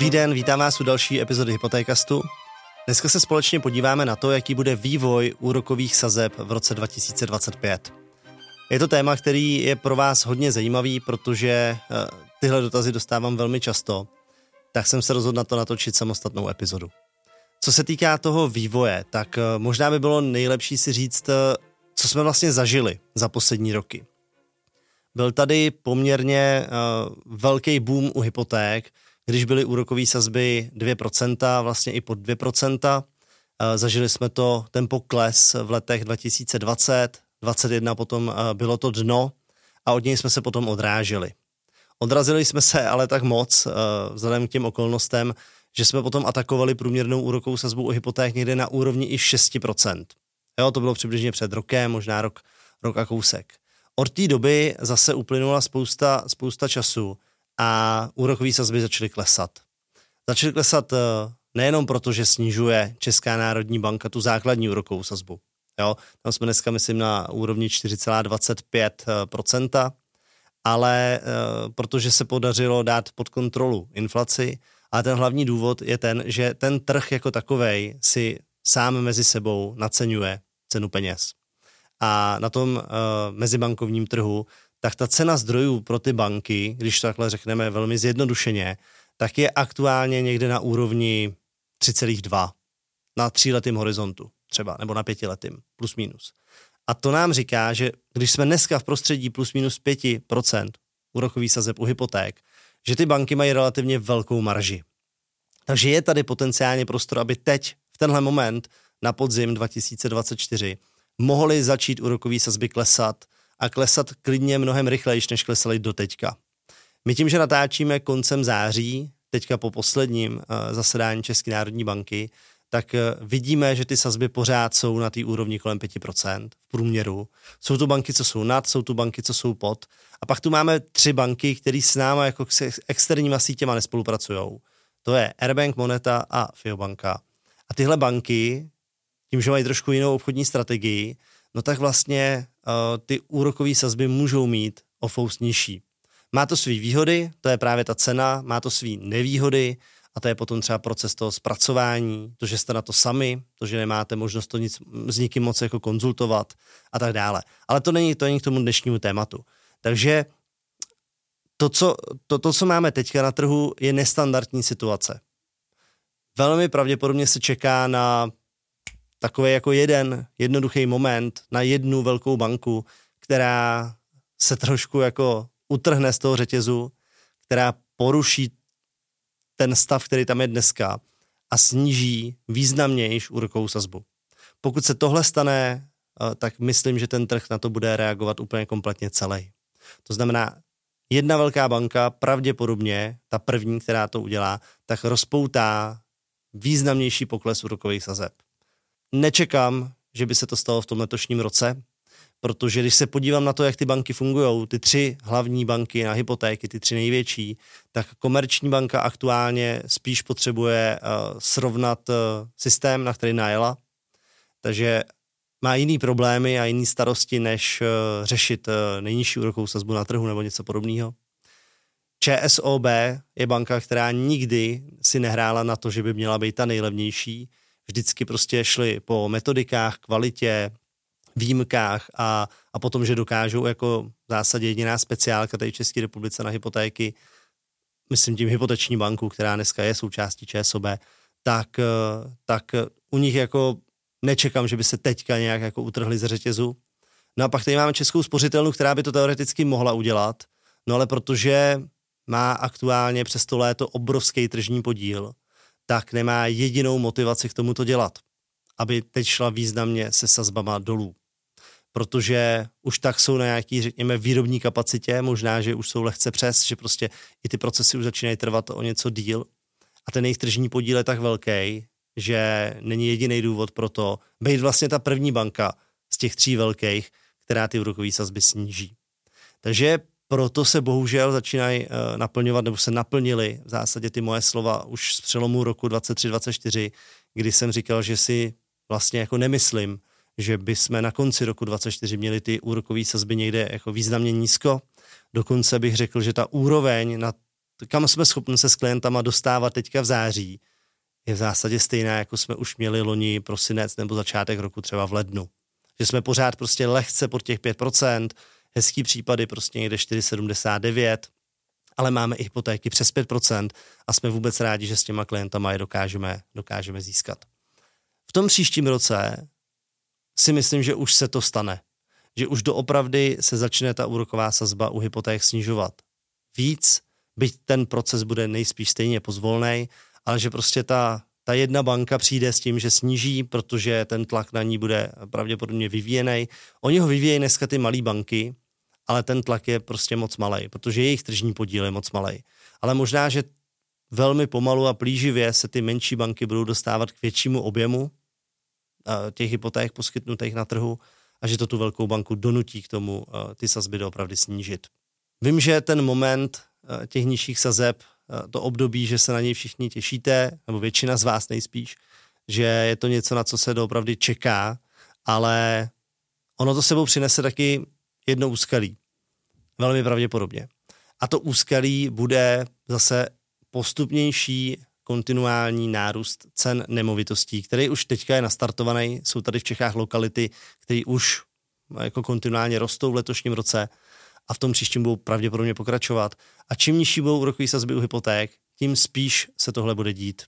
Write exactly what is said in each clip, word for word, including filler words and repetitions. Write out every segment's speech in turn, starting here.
Dobrý den, vítám vás u další epizody Hypotékastu. Dneska se společně podíváme na to, jaký bude vývoj úrokových sazeb v roce dva tisíce dvacet pět. Je to téma, který je pro vás hodně zajímavý, protože tyhle dotazy dostávám velmi často, tak jsem se rozhodl na to natočit samostatnou epizodu. Co se týká toho vývoje, tak možná by bylo nejlepší si říct, co jsme vlastně zažili za poslední roky. Byl tady poměrně uh, velký boom u hypoték, když byly úrokové sazby dvě procenta, vlastně i pod dvě procenta. Uh, zažili jsme to, ten pokles v letech dva tisíce dvacet, dvacet jedna potom uh, bylo to dno a od něj jsme se potom odráželi. Odrazili jsme se ale tak moc, uh, vzhledem k těm okolnostem, že jsme potom atakovali průměrnou úrokovou sazbu u hypoték někde na úrovni i šest procent. Jo, to bylo přibližně před rokem, možná rok, rok a kousek. Od té doby zase uplynula spousta, spousta času a úrokové sazby začaly klesat. Začaly klesat nejenom proto, že snižuje Česká národní banka tu základní úrokovou sazbu. Jo, tam jsme dneska, myslím, na úrovni čtyři celá dvacet pět procenta, ale protože se podařilo dát pod kontrolu inflaci. A ten hlavní důvod je ten, že ten trh jako takovej si sám mezi sebou naceňuje cenu peněz. A na tom uh, mezibankovním trhu, tak ta cena zdrojů pro ty banky, když to takhle řekneme velmi zjednodušeně, tak je aktuálně někde na úrovni tři celá dva na tříletým horizontu třeba, nebo na pětiletým, plus minus. A to nám říká, že když jsme dneska v prostředí plus minus pět procent úrokový sazeb u hypoték, že ty banky mají relativně velkou marži. Takže je tady potenciálně prostor, aby teď, v tenhle moment, na podzim dva tisíce dvacet čtyři, mohly začít úrokové sazby klesat a klesat klidně mnohem rychleji, než klesaly doteďka. My tím, že natáčíme koncem září, teďka po posledním uh, zasedání České národní banky, tak uh, vidíme, že ty sazby pořád jsou na té úrovni kolem pět procent v průměru. Jsou tu banky, co jsou nad, jsou tu banky, co jsou pod. A pak tu máme tři banky, které s náma jako s externíma sítěma nespolupracujou. To je Airbank, Moneta a Fiobanka. A tyhle banky, tím, že mají trošku jinou obchodní strategii, no tak vlastně uh, ty úrokové sazby můžou mít o fous nižší. Má to svý výhody, to je právě ta cena, má to svý nevýhody a to je potom třeba proces toho zpracování, to, že jste na to sami, to, že nemáte možnost to nic, s nikým moc jako konzultovat a tak dále. Ale to není, to není k tomu dnešnímu tématu. Takže to co, to, to, co máme teďka na trhu, je nestandardní situace. Velmi pravděpodobně se čeká na takový jako jeden jednoduchý moment, na jednu velkou banku, která se trošku jako utrhne z toho řetězu, která poruší ten stav, který tam je dneska a sníží významnější úrokovou sazbu. Pokud se tohle stane, tak myslím, že ten trh na to bude reagovat úplně kompletně celý. To znamená, jedna velká banka, pravděpodobně ta první, která to udělá, tak rozpoutá významnější pokles úrokových sazeb. Nečekám, že by se to stalo v tom letošním roce, protože když se podívám na to, jak ty banky fungují, ty tři hlavní banky na hypotéky, ty tři největší, tak Komerční banka aktuálně spíš potřebuje uh, srovnat uh, systém, na který najela, takže má jiný problémy a jiný starosti, než uh, řešit uh, nejnižší úrokovou sazbu na trhu nebo něco podobného. ČSOB je banka, která nikdy si nehrála na to, že by měla být ta nejlevnější. Vždycky prostě šli po metodikách, kvalitě, výjimkách a, a potom, že dokážou jako v zásadě jediná speciálka tady v České republice na hypotéky, myslím tím hypoteční banku, která dneska je součástí ČSOB, tak, tak u nich jako nečekám, že by se teďka nějak jako utrhli ze řetězu. No a pak tady máme Českou spořitelnu, která by to teoreticky mohla udělat, no ale protože má aktuálně přes to léto obrovský tržní podíl, tak nemá jedinou motivaci k tomu to dělat, aby teď šla významně se sazbama dolů. Protože už tak jsou na nějaký, řekněme, výrobní kapacitě, možná, že už jsou lehce přes, že prostě i ty procesy už začínají trvat o něco díl a ten jejich tržní podíl je tak velký, že není jediný důvod pro to být vlastně ta první banka z těch tří velkých, která ty úrokové sazby sníží. Takže proto se bohužel začínají uh, naplňovat, nebo se naplnily v zásadě ty moje slova už z přelomu roku dvacet tři dvacet čtyři, kdy jsem říkal, že si vlastně jako nemyslím, že bychom na konci roku dvacet čtyři měli ty úrokové sazby někde jako významně nízko. Dokonce bych řekl, že ta úroveň na kam jsme schopni se s klientama dostávat teďka v září, je v zásadě stejná, jako jsme už měli loni prosinec nebo začátek roku třeba v lednu. Že jsme pořád prostě lehce pod těch pět procent, hezký případy prostě někde čtyři celá sedmdesát devět, ale máme i hypotéky přes pět procent a jsme vůbec rádi, že s těma klientama je dokážeme, dokážeme získat. V tom příštím roce si myslím, že už se to stane. Že už doopravdy se začne ta úroková sazba u hypoték snižovat víc, byť ten proces bude nejspíš stejně pozvolnej, ale že prostě ta, ta jedna banka přijde s tím, že sníží, protože ten tlak na ní bude pravděpodobně vyvíjený. Oni ho vyvíjejí dneska ty malé banky, ale ten tlak je prostě moc malej, protože jejich tržní podíl je moc malej. Ale možná, že velmi pomalu a plíživě se ty menší banky budou dostávat k většímu objemu těch hypoték poskytnutých na trhu a že to tu velkou banku donutí k tomu ty sazby doopravdy snížit. Vím, že ten moment těch nižších sazeb, to období, že se na něj všichni těšíte, nebo většina z vás nejspíš, že je to něco, na co se doopravdy čeká, ale ono to sebou přinese taky jedno úskalí. Velmi pravděpodobně. A to úskalí bude zase postupnější kontinuální nárůst cen nemovitostí, který už teďka je nastartovaný. Jsou tady v Čechách lokality, které už jako kontinuálně rostou v letošním roce a v tom příštím budou pravděpodobně pokračovat. A čím nižší budou úrokové sazby u hypoték, tím spíš se tohle bude dít.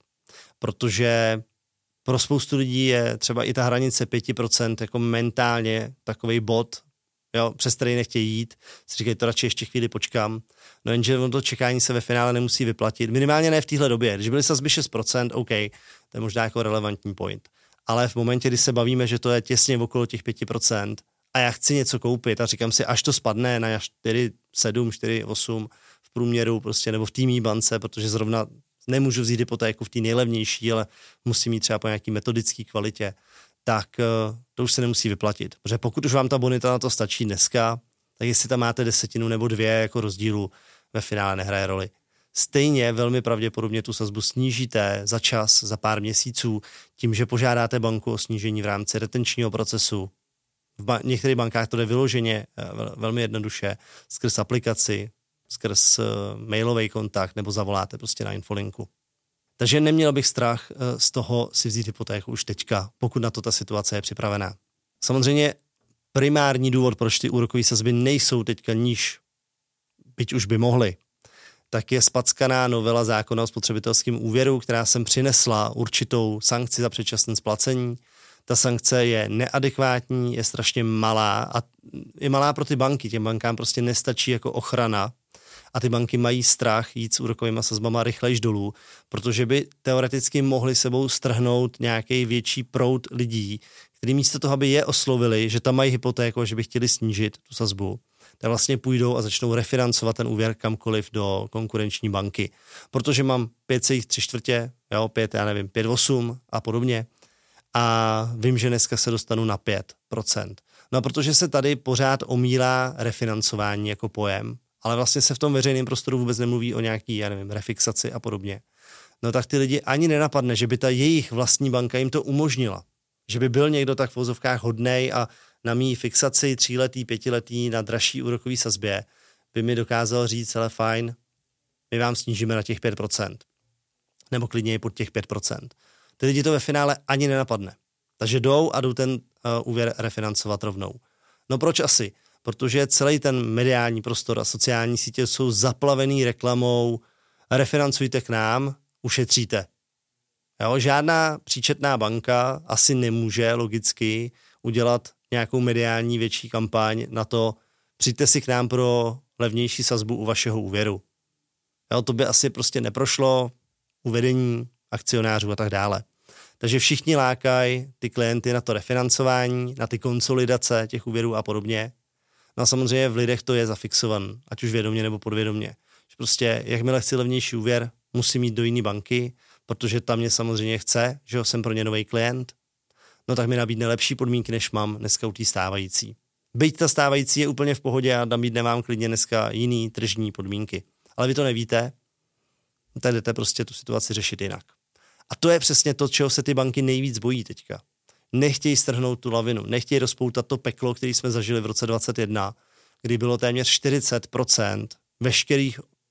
Protože pro spoustu lidí je třeba i ta hranice pět procent jako mentálně takovej bod, jo, přes který nechtějí jít, si říkají, to radši ještě chvíli počkám. No jenže to čekání se ve finále nemusí vyplatit. Minimálně ne v téhle době. Když byly sazby šest procent, OK, to je možná jako relevantní point. Ale v momentě, kdy se bavíme, že to je těsně okolo těch pět procent a já chci něco koupit a říkám si, až to spadne na čtyři sedm, čtyři osm v průměru prostě, nebo v té mý bance, protože zrovna nemůžu vzít hypotéku v té nejlevnější, ale musím mít třeba po nějaký metodický kvalitě, tak to už se nemusí vyplatit. Protože pokud už vám ta bonita na to stačí dneska, tak jestli tam máte desetinu nebo dvě jako rozdílu, ve finále nehraje roli. Stejně velmi pravděpodobně tu sazbu snížíte za čas, za pár měsíců, tím, že požádáte banku o snížení v rámci retenčního procesu. V ba- některých bankách to jde vyloženě vel- velmi jednoduše, skrz aplikaci, skrz uh, mailový kontakt, nebo zavoláte prostě na infolinku. Takže neměl bych strach z toho si vzít hypotéku už teďka, pokud na to ta situace je připravená. Samozřejmě primární důvod, proč ty úrokové sazby nejsou teďka níž, byť už by mohly, tak je spackaná novela zákona o spotřebitelském úvěru, která sem přinesla určitou sankci za předčasné splacení. Ta sankce je neadekvátní, je strašně malá a je malá pro ty banky. Těm bankám prostě nestačí jako ochrana a ty banky mají strach jít s úrokovými sazbama rychlejš dolů, protože by teoreticky mohli sebou strhnout nějaký větší proud lidí, kteří místo toho, aby je oslovili, že tam mají hypotéku a že by chtěli snížit tu sazbu, tak vlastně půjdou a začnou refinancovat ten úvěr kamkoliv do konkurenční banky. Protože mám pět celá tři čtvrtě, jo, pět, já nevím, pět celá osm a podobně. A vím, že dneska se dostanu na pět procent. No a protože se tady pořád omílá refinancování jako pojem, ale vlastně se v tom veřejném prostoru vůbec nemluví o nějaký, já nevím, refixaci a podobně. No tak ty lidi ani nenapadne, že by ta jejich vlastní banka jim to umožnila. Že by byl někdo tak v vozovkách hodnej a na mý fixaci tříletý, pětiletý na dražší úrokový sazbě by mi dokázal říct, ale fajn, my vám snížíme na těch pět procent. Nebo klidně i pod těch pět procent. Ty lidi to ve finále ani nenapadne. Takže jdou a jdou ten uh, úvěr refinancovat rovnou. No proč asi? Protože celý ten mediální prostor a sociální sítě jsou zaplavený reklamou refinancujte k nám, ušetříte. Jo, žádná příčetná banka asi nemůže logicky udělat nějakou mediální větší kampaň na to, přijďte si k nám pro levnější sazbu u vašeho úvěru. Jo, to by asi prostě neprošlo, uvedení akcionářů a tak dále. Takže všichni lákají ty klienty na to refinancování, na ty konsolidace těch úvěrů a podobně. No a samozřejmě v lidech to je zafixovan, ať už vědomě nebo podvědomě. Že prostě jakmile chci levnější úvěr, musím jít do jiné banky, protože tam mě samozřejmě chce, že jsem pro ně nový klient, no tak mi nabídne lepší podmínky, než mám dneska u té stávající. Byť ta stávající je úplně v pohodě a nabídne vám klidně dneska jiný tržní podmínky. Ale vy to nevíte, tak jdete prostě tu situaci řešit jinak. A to je přesně to, čeho se ty banky nejvíc bojí teďka. Nechtějí strhnout tu lavinu, nechtějí rozpoutat to peklo, který jsme zažili v roce dvacet jedna, kdy bylo téměř čtyřicet procent veškerých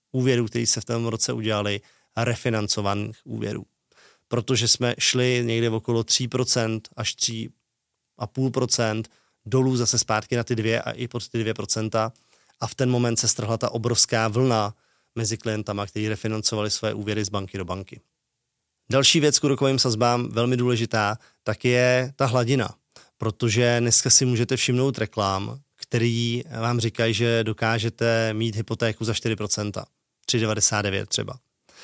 úvěrů, které se v tom roce udělali, a refinancovaných úvěrů. Protože jsme šli někde okolo tři procenta až tři celá pět procenta dolů zase zpátky na ty dvě a i pod ty dvě procenta a v ten moment se strhla ta obrovská vlna mezi klientama, kteří refinancovali své úvěry z banky do banky. Další věc k úrokovým sazbám, velmi důležitá, tak je ta hladina, protože dneska si můžete všimnout reklam, který vám říkají, že dokážete mít hypotéku za čtyři procenta, tři celá devadesát devět třeba.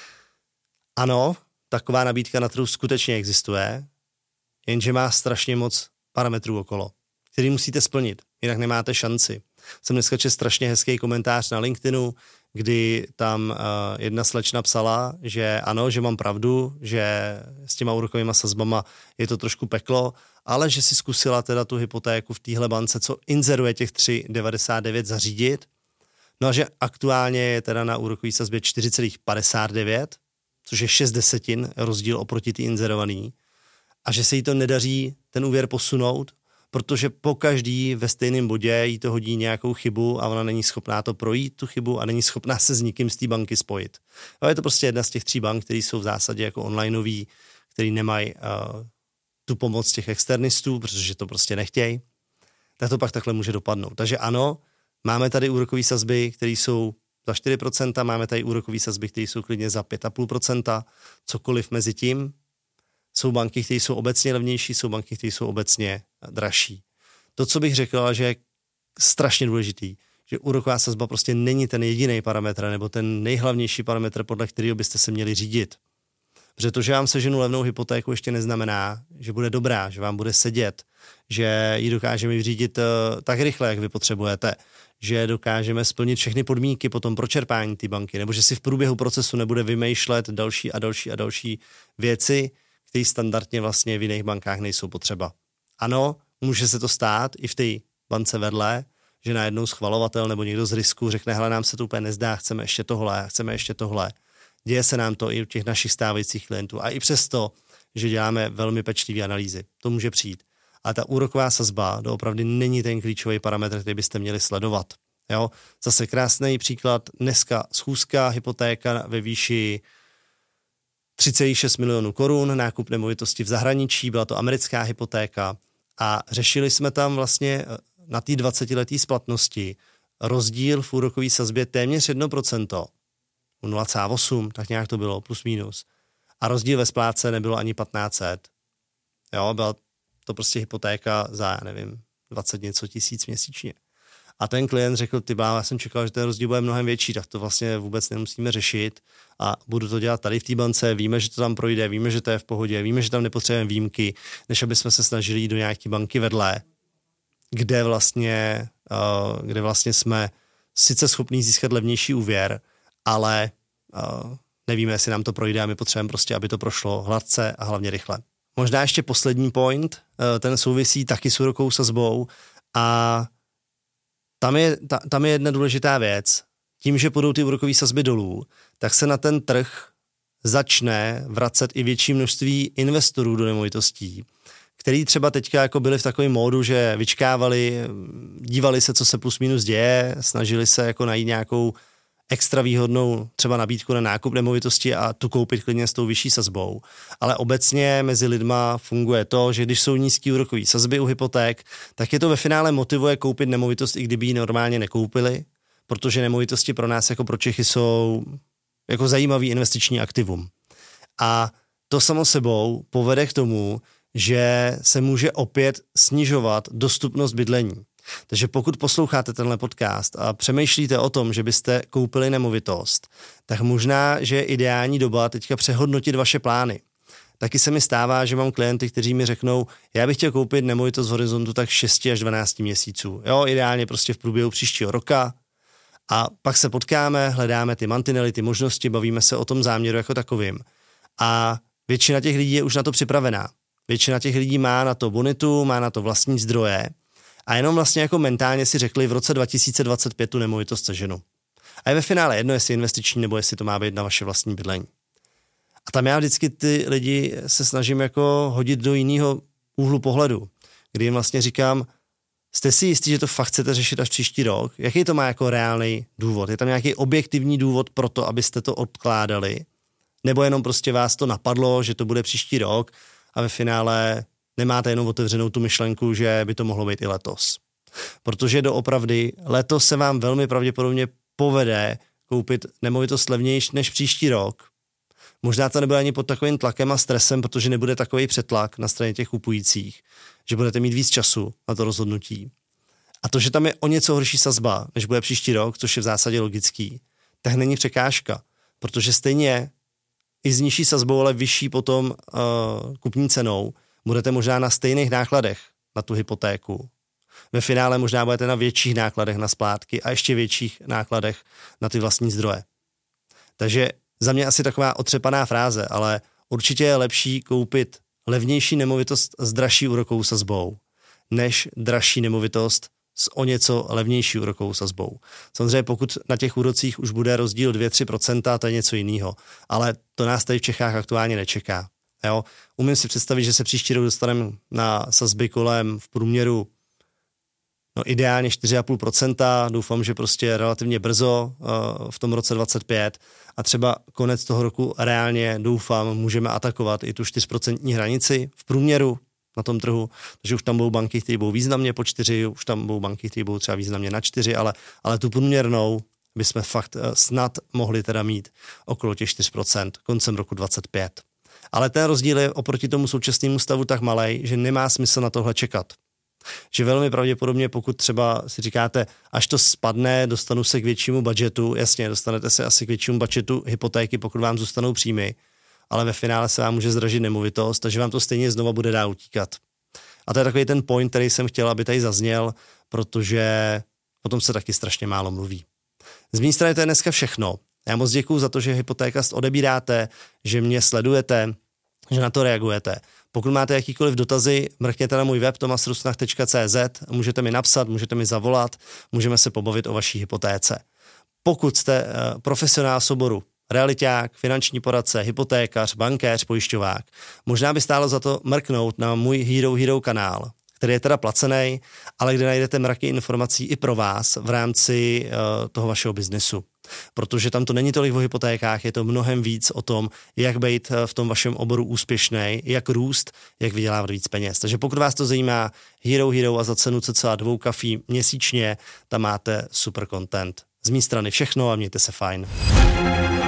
Ano, taková nabídka na trhu skutečně existuje, jenže má strašně moc parametrů okolo, který musíte splnit, jinak nemáte šanci. Jsem dneska četl strašně hezký komentář na LinkedInu, kdy tam uh, jedna slečna psala, že ano, že mám pravdu, že s těma úrokovýma sazbama je to trošku peklo, ale že si zkusila teda tu hypotéku v téhle bance, co inzeruje těch tři celá devadesát devět, zařídit. No a že aktuálně je teda na úrokový sazbě čtyři celá padesát devět, což je šest desetin rozdíl oproti ty inzerovaný, a že se jí to nedaří ten úvěr posunout, protože po každý ve stejném bodě jí to hodí nějakou chybu a ona není schopná to projít, tu chybu, a není schopná se s nikým z té banky spojit. A je to prostě jedna z těch tří bank, které jsou v zásadě jako onlineový, který nemají uh, tu pomoc těch externistů, protože to prostě nechtějí, tak to pak takhle může dopadnout. Takže ano, máme tady úrokové sazby, které jsou za čtyři procenta, máme tady úrokové sazby, které jsou klidně za pět celá pět procenta, cokoliv mezi tím. Jsou banky, které jsou obecně levnější, jsou banky, které jsou obecně dražší. To, co bych řekl, že je strašně důležitý, že úroková sazba prostě není ten jediný parametr nebo ten nejhlavnější parametr, podle kterého byste se měli řídit. Protože to, že vám seženu levnou hypotéku, ještě neznamená, že bude dobrá, že vám bude sedět, že ji dokážeme vyřídit uh, tak rychle, jak vy potřebujete, že dokážeme splnit všechny podmínky potom pro čerpání té banky, nebo že si v průběhu procesu nebude vymýšlet další a další a další věci, které standardně vlastně v jiných bankách nejsou potřeba. Ano, může se to stát i v té bance vedle, že najednou schvalovatel nebo někdo z risku řekne, hele, nám se to úplně nezdá, chceme ještě tohle, chceme ještě tohle. Děje se nám to i u těch našich stávajících klientů. A i přesto, že děláme velmi pečlivé analýzy, to může přijít. Ale ta úroková sazba doopravdy není ten klíčový parametr, který byste měli sledovat. Jo? Zase krásný příklad, dneska schůzka, hypotéka ve výši tři celá šest milionů korun, nákup nemovitosti v zahraničí, byla to americká hypotéka a řešili jsme tam vlastně na té dvacetileté splatnosti rozdíl v úrokové sazbě téměř jedno procento, nula celá osm, tak nějak to bylo, plus minus. A rozdíl ve splátce nebylo ani patnáct set. Jo, byla to prostě hypotéka za, já nevím, dvacet něco tisíc měsíčně. A ten klient řekl, ty bláho, já jsem čekal, že ten rozdíl bude mnohem větší, tak to vlastně vůbec nemusíme řešit a budu to dělat tady v té bance, víme, že to tam projde, víme, že to je v pohodě, víme, že tam nepotřebujeme výjimky, než aby jsme se snažili jít do nějaké banky vedle, kde vlastně, uh, kde vlastně jsme sice schopní získat levnější úvěr, ale uh, nevíme, jestli nám to projde a my potřebujeme prostě, aby to prošlo hladce a hlavně rychle. Možná ještě poslední point, uh, ten souvisí taky s úrokovou sazbou a Tam je, ta, tam je jedna důležitá věc. Tím, že půjdou ty úrokové sazby dolů, tak se na ten trh začne vracet i větší množství investorů do nemovitostí, který třeba teďka jako byli v takovém módu, že vyčkávali, dívali se, co se plus minus děje, snažili se jako najít nějakou extra výhodnou třeba nabídku na nákup nemovitosti a tu koupit klidně s tou vyšší sazbou. Ale obecně mezi lidma funguje to, že když jsou nízký úrokový sazby u hypoték, tak je to ve finále motivuje koupit nemovitost, i kdyby ji normálně nekoupili, protože nemovitosti pro nás jako pro Čechy jsou jako zajímavý investiční aktivum. A to samo sebou povede k tomu, že se může opět snižovat dostupnost bydlení. Takže pokud posloucháte tenhle podcast a přemýšlíte o tom, že byste koupili nemovitost, tak možná, že je ideální doba teďka přehodnotit vaše plány. Taky se mi stává, že mám klienty, kteří mi řeknou, já bych chtěl koupit nemovitost v horizontu tak šest až dvanáct měsíců. Jo, ideálně prostě v průběhu příštího roka. A pak se potkáme, hledáme ty mantinely, ty možnosti, bavíme se o tom záměru jako takovým. A většina těch lidí je už na to připravená. Většina těch lidí má na to bonitu, má na to vlastní zdroje. A jenom vlastně jako mentálně si řekli, v roce dva tisíce dvacet pět tu nemovitost seženu. A je ve finále jedno, jestli investiční, nebo jestli to má být na vaše vlastní bydlení. A tam já vždycky ty lidi se snažím jako hodit do jiného úhlu pohledu, kdy jim vlastně říkám, Jste si jistí, že to fakt chcete řešit až příští rok? Jaký to má jako reálný důvod? Je tam nějaký objektivní důvod pro to, abyste to odkládali? Nebo jenom prostě vás to napadlo, že to bude příští rok a ve finále nemáte jenom otevřenou tu myšlenku, že by to mohlo být i letos? Protože doopravdy letos se vám velmi pravděpodobně povede koupit nemovitost levnější než příští rok. Možná to nebude ani pod takovým tlakem a stresem, protože nebude takový přetlak na straně těch kupujících, že budete mít víc času na to rozhodnutí. A to, že tam je o něco horší sazba, než bude příští rok, což je v zásadě logický, tak není překážka, protože stejně i s nižší sazbou, ale vyšší potom uh, kupní cenou, budete možná na stejných nákladech na tu hypotéku. Ve finále možná budete na větších nákladech na splátky a ještě větších nákladech na ty vlastní zdroje. Takže za mě asi taková otřepaná fráze, ale určitě je lepší koupit levnější nemovitost s dražší úrokovou sazbou, než dražší nemovitost s o něco levnější úrokovou sazbou. Samozřejmě pokud na těch úrocích už bude rozdíl dvě až tři procenta, to je něco jiného, ale to nás tady v Čechách aktuálně nečeká. Jo? Umím si představit, že se příští rok dostaneme na sazby kolem v průměru no ideálně čtyři a půl procenta, doufám, že prostě relativně brzo uh, v tom roce dvacet pět a třeba konec toho roku reálně doufám, můžeme atakovat i tu čtyřprocentní hranici v průměru na tom trhu, takže už tam budou banky, které budou významně po čtyři, už tam budou banky, které budou třeba významně na čtyři, ale, ale tu průměrnou bychom fakt uh, snad mohli teda mít okolo těch čtyři procenta koncem roku dvacet pět. Ale ten rozdíl je oproti tomu současnému stavu tak malej, že nemá smysl na tohle čekat. Že velmi pravděpodobně, pokud třeba si říkáte, až to spadne, dostanu se k většímu budžetu, jasně, dostanete se asi k většímu budžetu hypotéky, pokud vám zůstanou příjmy, ale ve finále se vám může zdražit nemovitost, takže vám to stejně znova bude dál utíkat. A to je takový ten point, který jsem chtěl, aby tady zazněl, protože o tom se taky strašně málo mluví. Z mé strany to je dneska všechno. Já moc děkuju za to, že Hypotékast odebíráte, že mě sledujete, že na to reagujete. Pokud máte jakýkoliv dotazy, mrkněte na můj web tomas rusnach tečka cé zet, můžete mi napsat, můžete mi zavolat, můžeme se pobavit o vaší hypotéce. Pokud jste uh, profesionál z oboru, realiťák, finanční poradce, hypotékař, bankéř, pojišťovák, možná by stálo za to mrknout na můj Hero Hero kanál, který je teda placený, ale kde najdete mraky informací i pro vás v rámci uh, toho vašeho biznesu. Protože tam to není tolik o hypotékách, je to mnohem víc o tom, jak být v tom vašem oboru úspěšný, jak růst, jak vydělávat víc peněz. Takže pokud vás to zajímá, Hero Hero a za cenu cca dvou kafí měsíčně, tam máte super content. Z mé strany všechno a mějte se fajn.